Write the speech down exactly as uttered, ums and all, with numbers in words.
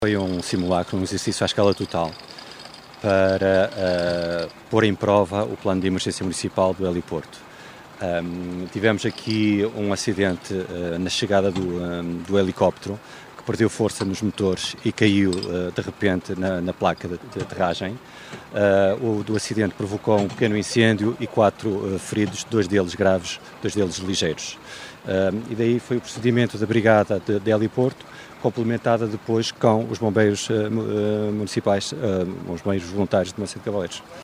Foi um simulacro, um exercício à escala total para uh, pôr em prova o plano de emergência municipal do heliporto. Um, tivemos aqui um acidente uh, na chegada do, um, do helicóptero, que perdeu força nos motores e caiu uh, de repente na, na placa de, de aterragem. Uh, o do acidente provocou um pequeno incêndio e quatro uh, feridos, dois deles graves, dois deles ligeiros. Uh, e daí foi o procedimento da brigada de, de heliporto, complementada depois com os bombeiros uh, municipais, uh, os bombeiros voluntários de Monção de Cavaleiros.